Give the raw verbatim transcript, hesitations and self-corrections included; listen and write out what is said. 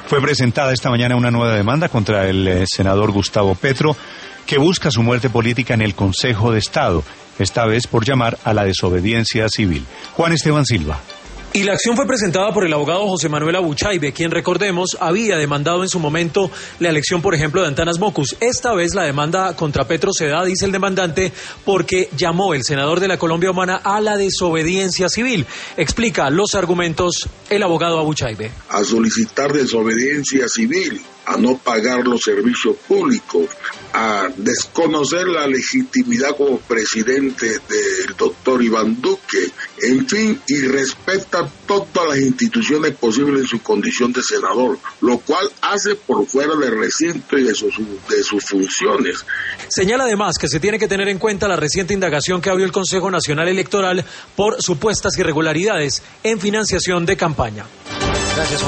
Fue presentada esta mañana una nueva demanda contra el eh, senador Gustavo Petro, que busca su muerte política en el Consejo de Estado, esta vez por llamar a la desobediencia civil. Juan Esteban Silva. Y la acción fue presentada por el abogado José Manuel Abuchaibe, quien, recordemos, había demandado en su momento la elección, por ejemplo, de Antanas Mockus. Esta vez la demanda contra Petro se da, dice el demandante, porque llamó el senador de la Colombia Humana a la desobediencia civil. Explica los argumentos el abogado Abuchaibe. A solicitar desobediencia civil, a no pagar los servicios públicos, a desconocer la legitimidad como presidente del doctor Iván Duque, en fin, y respeta todas las instituciones posibles en su condición de senador, lo cual hace por fuera del recinto y de sus, de sus funciones. Señala además que se tiene que tener en cuenta la reciente indagación que abrió el Consejo Nacional Electoral por supuestas irregularidades en financiación de campaña. Gracias, Juan.